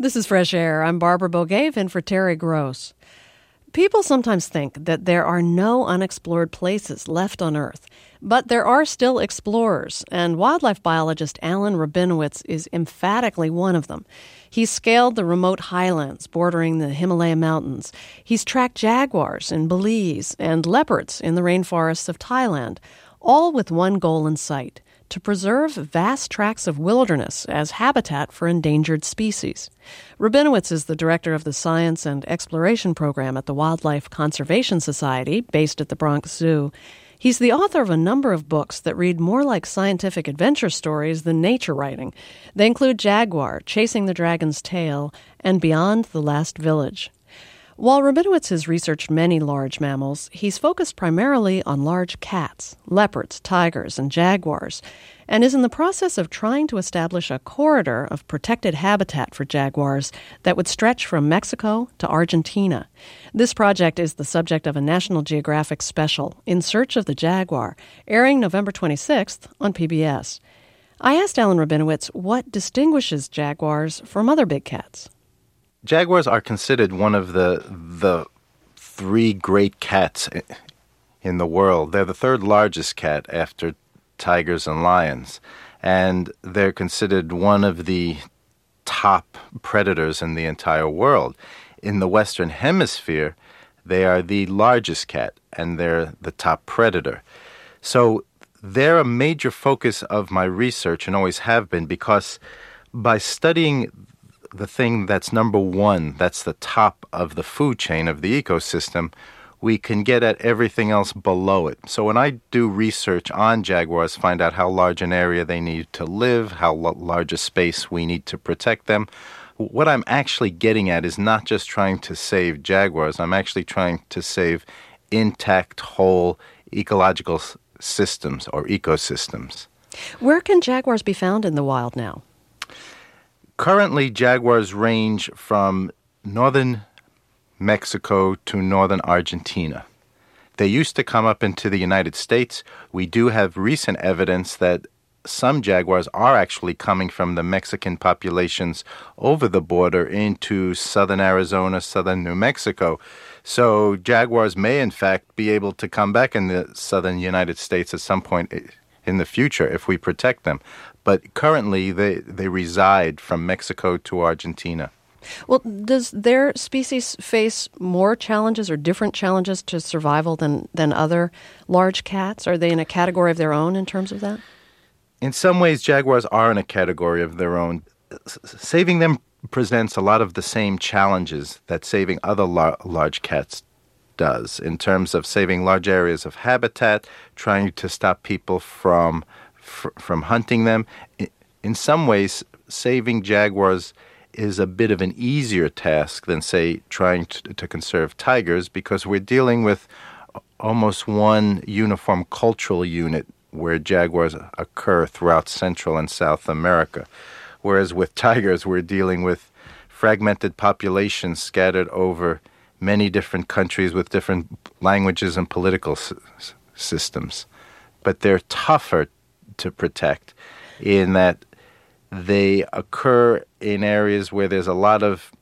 This is Fresh Air. I'm Barbara Bogaev in for Terry Gross. People sometimes think that there are no unexplored places left on Earth, but there are still explorers, and wildlife biologist Alan Rabinowitz is emphatically one of them. He's scaled the remote highlands bordering the Himalaya Mountains. He's tracked jaguars in Belize and leopards in the rainforests of Thailand, all with one goal in sight: to preserve vast tracts of wilderness as habitat for endangered species. Rabinowitz is the director of the Science and Exploration Program at the Wildlife Conservation Society, based at the Bronx Zoo. He's the author of a number of books that read more like scientific adventure stories than nature writing. They include Jaguar, Chasing the Dragon's Tail, and Beyond the Last Village. While Rabinowitz has researched many large mammals, he's focused primarily on large cats, leopards, tigers, and jaguars, and is in the process of trying to establish a corridor of protected habitat for jaguars that would stretch from Mexico to Argentina. This project is the subject of a National Geographic special, In Search of the Jaguar, airing November 26th on PBS. I asked Alan Rabinowitz what distinguishes jaguars from other big cats. Jaguars are considered one of the three great cats in the world. They're the third largest cat after tigers and lions, and they're considered one of the top predators in the entire world. In the Western Hemisphere, they are the largest cat, and they're the top predator. So they're a major focus of my research and always have been, because by studying the thing that's number one, that's the top of the food chain of the ecosystem, we can get at everything else below it. So when I do research on jaguars, find out how large an area they need to live, how large a space we need to protect them, what I'm actually getting at is not just trying to save jaguars, I'm actually trying to save intact, whole ecological systems or ecosystems. Where can jaguars be found in the wild now? Currently, jaguars range from northern Mexico to northern Argentina. They used to come up into the United States. We do have recent evidence that some jaguars are actually coming from the Mexican populations over the border into southern Arizona, southern New Mexico. So jaguars may, in fact, be able to come back in the southern United States at some point in the future if we protect them. But currently, they reside from Mexico to Argentina. Well, does their species face more challenges or different challenges to survival than other large cats? Are they in a category of their own in terms of that? In some ways, jaguars are in a category of their own. Saving them presents a lot of the same challenges that saving other large cats does, in terms of saving large areas of habitat, trying to stop people from hunting them. In some ways, saving jaguars is a bit of an easier task than, say, trying to conserve tigers, because we're dealing with almost one uniform cultural unit where jaguars occur throughout Central and South America. Whereas with tigers, we're dealing with fragmented populations scattered over many different countries with different languages and political systems. But they're tougher to protect in that they occur in areas where there's a lot of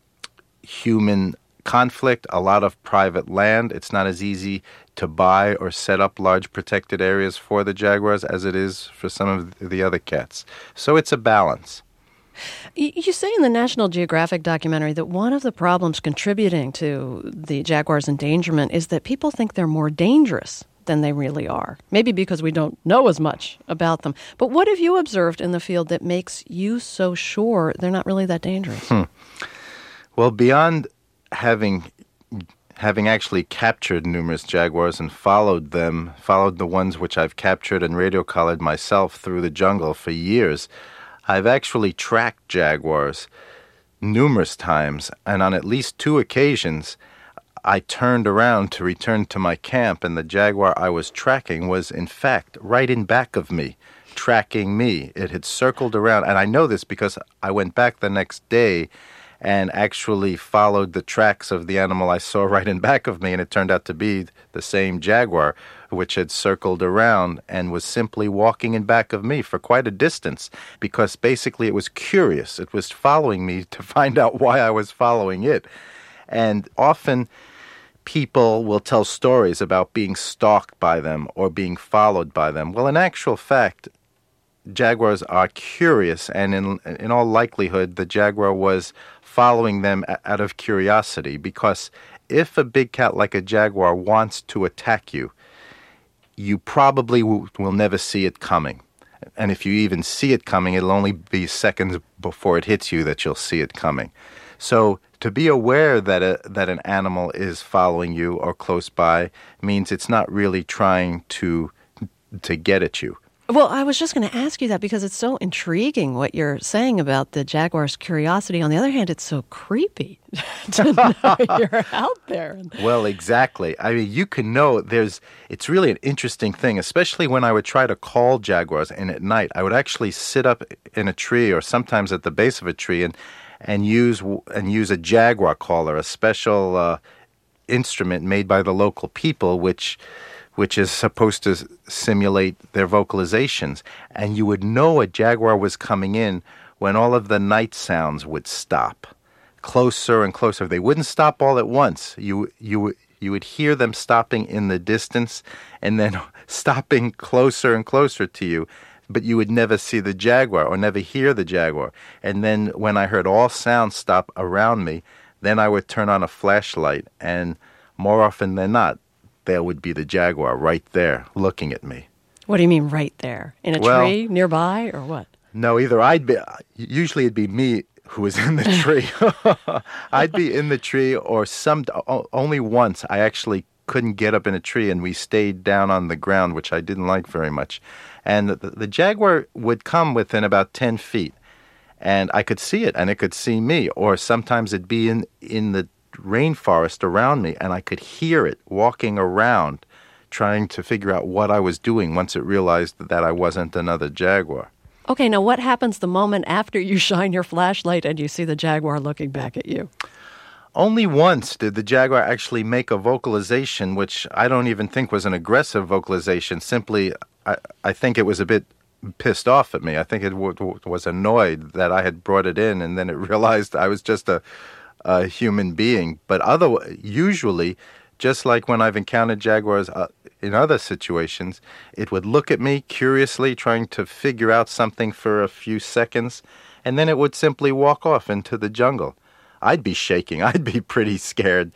human conflict, a lot of private land. It's not as easy to buy or set up large protected areas for the jaguars as it is for some of the other cats. So it's a balance. You say in the National Geographic documentary that one of the problems contributing to the jaguar's endangerment is that people think they're more dangerous than they really are. Maybe because we don't know as much about them. But what have you observed in the field that makes you so sure they're not really that dangerous? Well, beyond having actually captured numerous jaguars and followed the ones which I've captured and radio collared myself through the jungle for years, I've actually tracked jaguars numerous times, and on at least 2 occasions, I turned around to return to my camp, and the jaguar I was tracking was, in fact, right in back of me, tracking me. It had circled around, and I know this because I went back the next day and actually followed the tracks of the animal I saw right in back of me, and it turned out to be the same jaguar, which had circled around and was simply walking in back of me for quite a distance, because basically it was curious. It was following me to find out why I was following it. And often people will tell stories about being stalked by them or being followed by them. Well, in actual fact, jaguars are curious, and in all likelihood, the jaguar was following them out of curiosity, because if a big cat like a jaguar wants to attack you, you probably will never see it coming. And if you even see it coming, it'll only be seconds before it hits you that you'll see it coming. So to be aware that an animal is following you or close by means it's not really trying to get at you. Well, I was just going to ask you that because it's so intriguing what you're saying about the jaguar's curiosity. On the other hand, it's so creepy to know you're out there. Well, exactly. I mean, you can know it's really an interesting thing, especially when I would try to call jaguars, and at night I would actually sit up in a tree or sometimes at the base of a tree and use a jaguar caller, a special instrument made by the local people, which is supposed to simulate their vocalizations. And you would know a jaguar was coming in when all of the night sounds would stop, closer and closer. They wouldn't stop all at once. You would hear them stopping in the distance and then stopping closer and closer to you, but you would never see the jaguar or never hear the jaguar. And then when I heard all sounds stop around me, then I would turn on a flashlight, and more often than not, there would be the jaguar right there looking at me. What do you mean right there? In a tree nearby or what? No, usually it'd be me who was in the tree. I'd be in the tree, or only once I actually couldn't get up in a tree and we stayed down on the ground, which I didn't like very much. And the jaguar would come within about 10 feet, and I could see it and it could see me, or sometimes it'd be in the rainforest around me, and I could hear it walking around trying to figure out what I was doing once it realized that I wasn't another jaguar. Okay, now what happens the moment after you shine your flashlight and you see the jaguar looking back at you? Only once did the jaguar actually make a vocalization, which I don't even think was an aggressive vocalization. Simply, I think it was a bit pissed off at me. I think it was annoyed that I had brought it in, and then it realized I was just a human being. But usually, just like when I've encountered jaguars in other situations, it would look at me curiously, trying to figure out something for a few seconds, and then it would simply walk off into the jungle. I'd be shaking. I'd be pretty scared,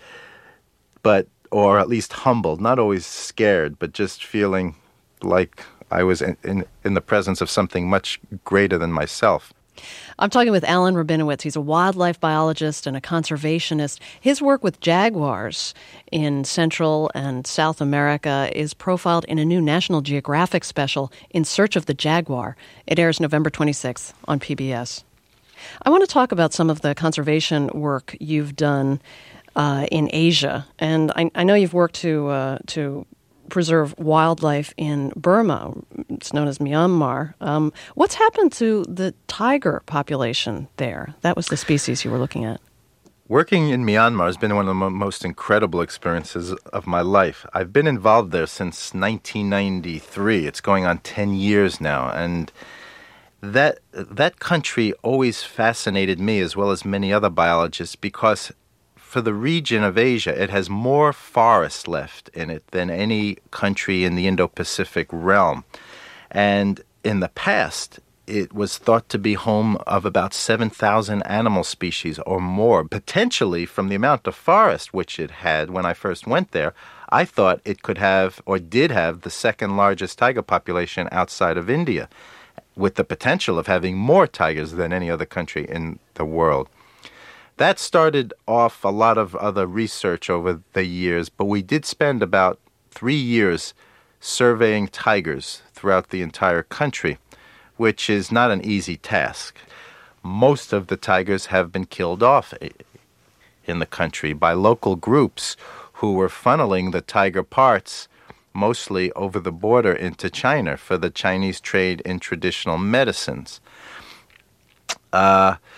or at least humbled, not always scared, but just feeling like I was in the presence of something much greater than myself. I'm talking with Alan Rabinowitz. He's a wildlife biologist and a conservationist. His work with jaguars in Central and South America is profiled in a new National Geographic special, In Search of the Jaguar. It airs November 26th on PBS. I want to talk about some of the conservation work you've done in Asia. And I know you've worked to preserve wildlife in Burma. It's known as Myanmar. What's happened to the tiger population there? That was the species you were looking at. Working in Myanmar has been one of the most incredible experiences of my life. I've been involved there since 1993. It's going on 10 years now. And that country always fascinated me, as well as many other biologists, because for the region of Asia, it has more forest left in it than any country in the Indo-Pacific realm. And in the past, it was thought to be home of about 7,000 animal species or more. Potentially, from the amount of forest which it had when I first went there, I thought it could have, or did have, the second largest tiger population outside of India, with the potential of having more tigers than any other country in the world. That started off a lot of other research over the years, but we did spend about 3 years surveying tigers throughout the entire country, which is not an easy task. Most of the tigers have been killed off in the country by local groups who were funneling the tiger parts mostly over the border into China for the Chinese trade in traditional medicines.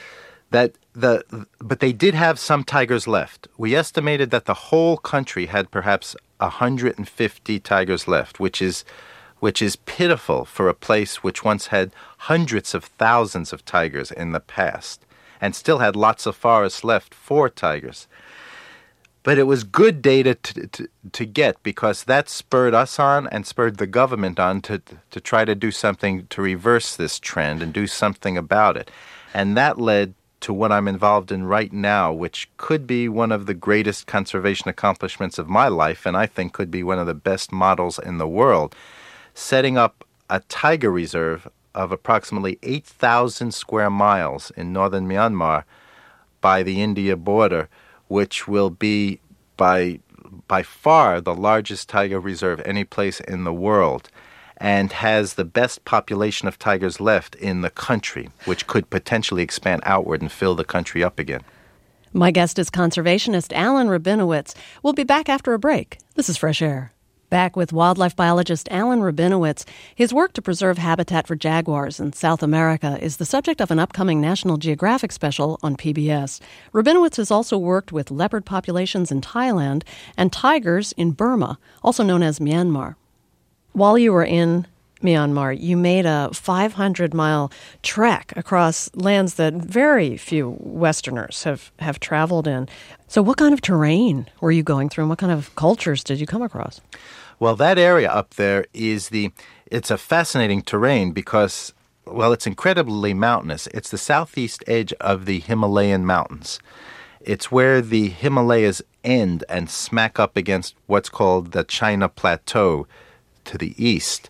But they did have some tigers left. We estimated that the whole country had perhaps 150 tigers left, which is pitiful for a place which once had hundreds of thousands of tigers in the past and still had lots of forests left for tigers. But it was good data to get, because that spurred us on and spurred the government on to try to do something to reverse this trend and do something about it. And that led to what I'm involved in right now, which could be one of the greatest conservation accomplishments of my life, and I think could be one of the best models in the world, setting up a tiger reserve of approximately 8,000 square miles in northern Myanmar by the India border, which will be by far the largest tiger reserve any place in the world, and has the best population of tigers left in the country, which could potentially expand outward and fill the country up again. My guest is conservationist Alan Rabinowitz. We'll be back after a break. This is Fresh Air. Back with wildlife biologist Alan Rabinowitz. His work to preserve habitat for jaguars in South America is the subject of an upcoming National Geographic special on PBS. Rabinowitz has also worked with leopard populations in Thailand and tigers in Burma, also known as Myanmar. While you were in Myanmar, you made a 500-mile trek across lands that very few Westerners have traveled in. So what kind of terrain were you going through, and what kind of cultures did you come across? Well, that area up there it's a fascinating terrain because, well, it's incredibly mountainous. It's the southeast edge of the Himalayan mountains. It's where the Himalayas end and smack up against what's called the China Plateau to the east.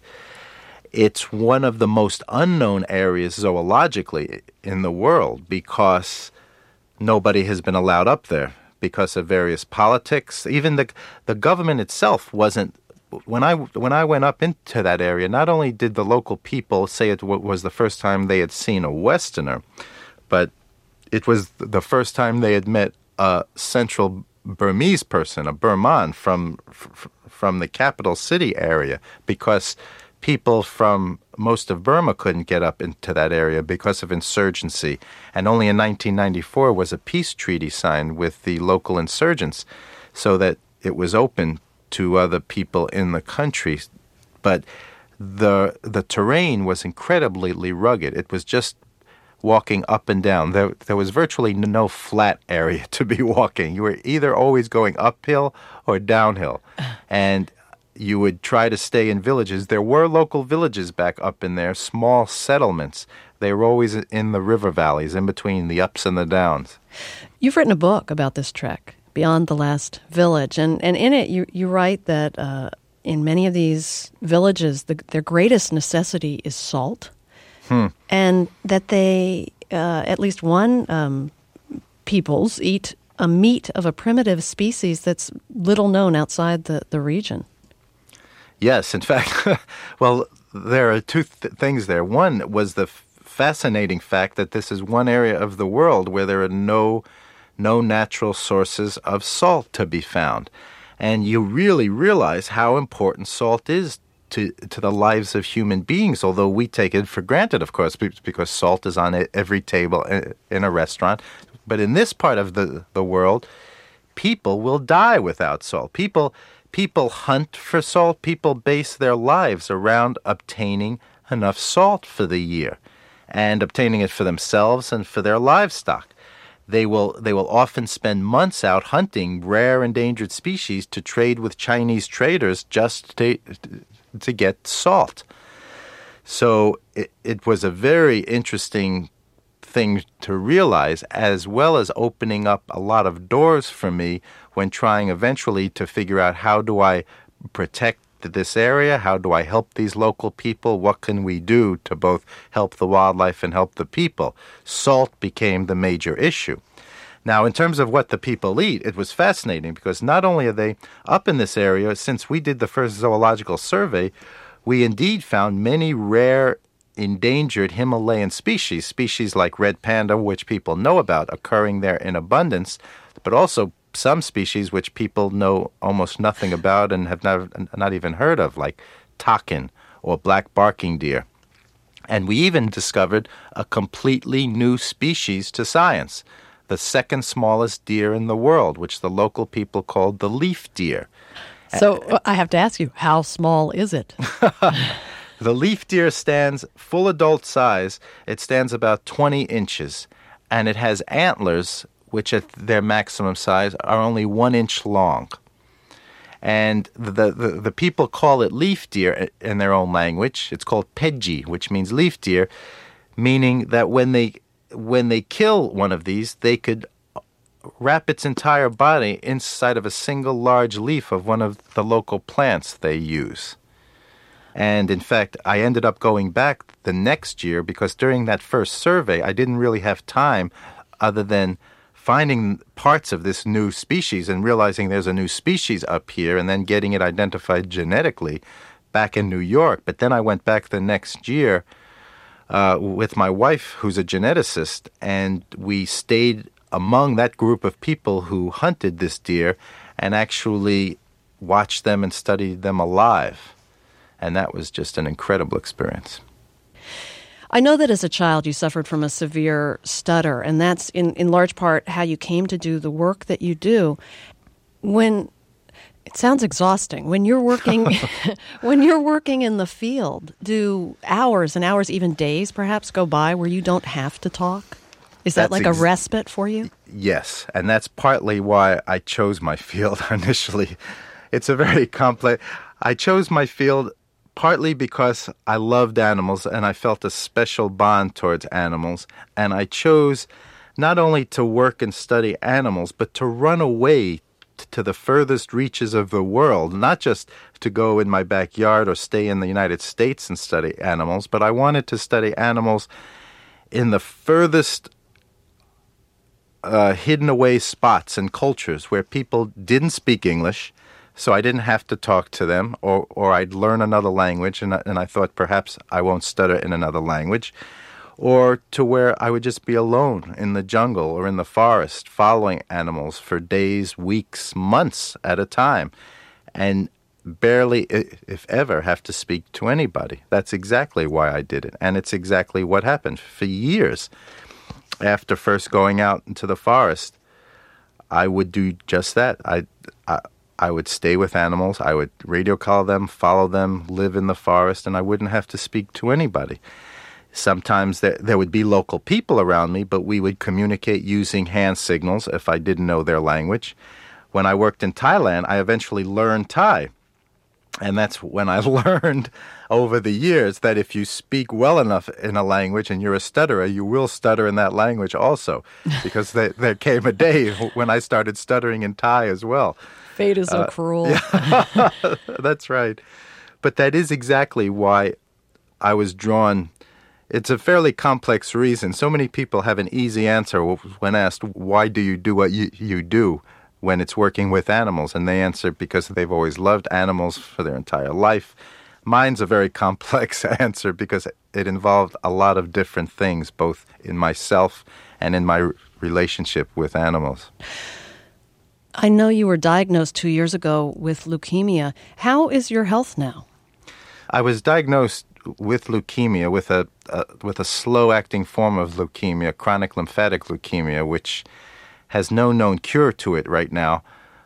It's one of the most unknown areas zoologically in the world because nobody has been allowed up there because of various politics. Even the government itself wasn't. When I went up into that area, not only did the local people say it was the first time they had seen a Westerner, but it was the first time they had met a central Burmese person, a Burman from the capital city area, because people from most of Burma couldn't get up into that area because of insurgency. And only in 1994 was a peace treaty signed with the local insurgents so that it was open to other people in the country. But the terrain was incredibly rugged. It was just walking up and down. There was virtually no flat area to be walking. You were either always going uphill or downhill. And you would try to stay in villages. There were local villages back up in there, small settlements. They were always in the river valleys, in between the ups and the downs. You've written a book about this trek, Beyond the Last Village, and in it you write that in many of these villages, their greatest necessity is salt, and that they, at least one peoples, eat a meat of a primitive species that's little known outside the region. Yes, in fact, well, there are two things there. One was the fascinating fact that this is one area of the world where there are no natural sources of salt to be found. And you really realize how important salt is to the lives of human beings, although we take it for granted, of course, because salt is on every table in a restaurant. But in this part of the world, people will die without salt. People hunt for salt. People base their lives around obtaining enough salt for the year and obtaining it for themselves and for their livestock. They will often spend months out hunting rare endangered species to trade with Chinese traders just to get salt. So it was a very interesting thing to realize, as well as opening up a lot of doors for me when trying eventually to figure out how do I protect this area, how do I help these local people, what can we do to both help the wildlife and help the people. Salt became the major issue. Now, in terms of what the people eat, it was fascinating because not only are they up in this area, since we did the first zoological survey, we indeed found many rare endangered Himalayan species like red panda, which people know about, occurring there in abundance, but also some species which people know almost nothing about and have not even heard of, like takin or black barking deer. And we even discovered a completely new species to science, the second smallest deer in the world, which the local people called the leaf deer. So I have to ask you, how small is it? The leaf deer stands full adult size. It stands about 20 inches, and it has antlers, which at their maximum size are only 1 inch long. And the people call it leaf deer in their own language. It's called pedji, which means leaf deer, meaning that when they kill one of these, they could wrap its entire body inside of a single large leaf of one of the local plants they use. And in fact, I ended up going back the next year because during that first survey, I didn't really have time other than finding parts of this new species and realizing there's a new species up here and then getting it identified genetically back in New York. But then I went back the next year with my wife, who's a geneticist, and we stayed among that group of people who hunted this deer and actually watched them and studied them alive. And that was just an incredible experience. I know that as a child you suffered from a severe stutter, and that's in large part how you came to do the work that you do. It sounds exhausting. When you're working in the field, do hours and hours, even days perhaps, go by where you don't have to talk? Is that like a respite for you? Yes, and that's partly why I chose my field initially. It's a very complex... I chose my field partly because I loved animals and I felt a special bond towards animals. And I chose not only to work and study animals, but to run away to the furthest reaches of the world, not just to go in my backyard or stay in the United States and study animals, but I wanted to study animals in the furthest hidden away spots and cultures where people didn't speak English, so I didn't have to talk to them, or I'd learn another language, and I thought perhaps I won't stutter in another language, or to where I would just be alone in the jungle or in the forest following animals for days, weeks, months at a time, and barely, if ever, have to speak to anybody. That's exactly why I did it, and it's exactly what happened. For years after first going out into the forest, I would do just that. I would stay with animals, I would radio call them, follow them, live in the forest, and I wouldn't have to speak to anybody. Sometimes there would be local people around me, but we would communicate using hand signals if I didn't know their language. When I worked in Thailand, I eventually learned Thai. And that's when I learned over the years that if you speak well enough in a language and you're a stutterer, you will stutter in that language also. Because there came a day when I started stuttering in Thai as well. Fate is so cruel. Yeah, that's right. But that is exactly why I was drawn. It's a fairly complex reason. So many people have an easy answer when asked, why do you do what you do when it's working with animals? And they answer, because they've always loved animals for their entire life. Mine's a very complex answer because it involved a lot of different things, both in myself and in my relationship with animals. I know you were diagnosed 2 years ago with leukemia. How is your health now? I was diagnosed with leukemia, with a slow-acting form of leukemia, chronic lymphatic leukemia, which has no known cure to it right now,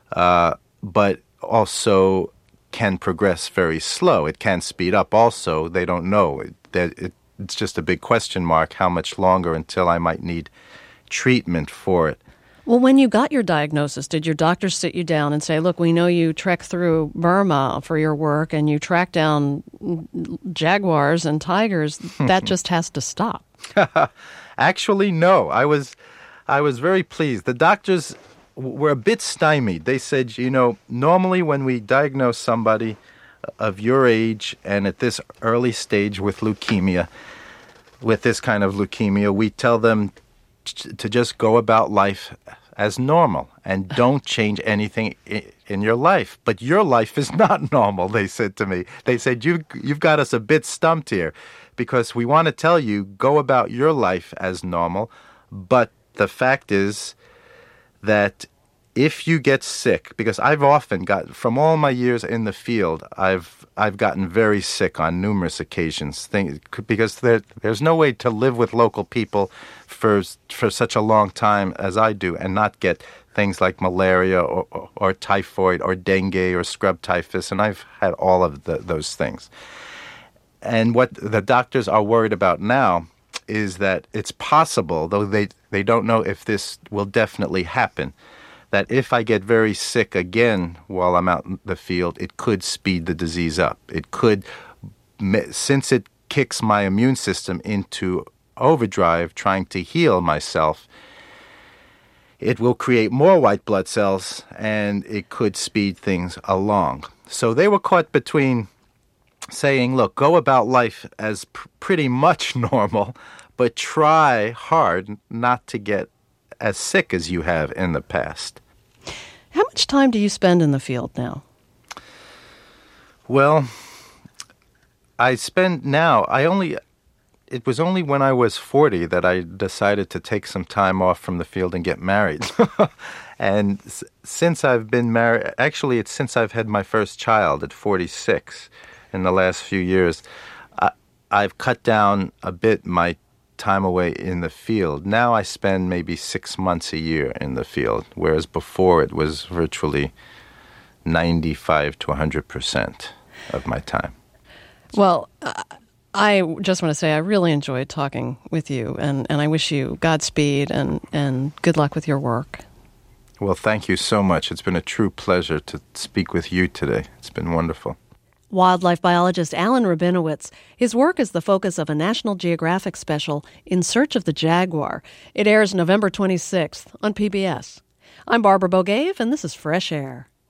but also can progress very slow. It can speed up also. They don't know. It's just a big question mark how much longer until I might need treatment for it. Well, when you got your diagnosis, did your doctor sit you down and say, look, we know you trek through Burma for your work and you track down jaguars and tigers. That just has to stop. Actually, no. I was very pleased. The doctors were a bit stymied. They said, normally when we diagnose somebody of your age and at this early stage with leukemia, with this kind of leukemia, we tell them to just go about life as normal and don't change anything in your life. But your life is not normal, they said to me. They said, you've got us a bit stumped here because we want to tell you, go about your life as normal. But the fact is that if you get sick, because I've often got, from all my years in the field, I've gotten very sick on numerous occasions, because there's no way to live with local people for such a long time as I do and not get things like malaria or typhoid or dengue or scrub typhus, and I've had all of those things. And what the doctors are worried about now is that it's possible, though they don't know if this will definitely happen, that if I get very sick again while I'm out in the field, it could speed the disease up. It could, since it kicks my immune system into overdrive trying to heal myself, it will create more white blood cells and it could speed things along. So they were caught between saying, look, go about life as pretty much normal, but try hard not to get as sick as you have in the past. How much time do you spend in the field now? Well, it was only when I was 40 that I decided to take some time off from the field and get married. And since I've been married, actually it's since I've had my first child at 46 in the last few years, I've cut down a bit my time away in the field. Now I spend maybe 6 months a year in the field, whereas before it was virtually 95 to 100% of my time. Well, I just want to say I really enjoyed talking with you, and I wish you Godspeed and good luck with your work. Well, thank you so much. It's been a true pleasure to speak with you today. It's been wonderful. Wildlife biologist Alan Rabinowitz. His work is the focus of a National Geographic special, In Search of the Jaguar. It airs November 26th on PBS. I'm Barbara Bogaev, and this is Fresh Air.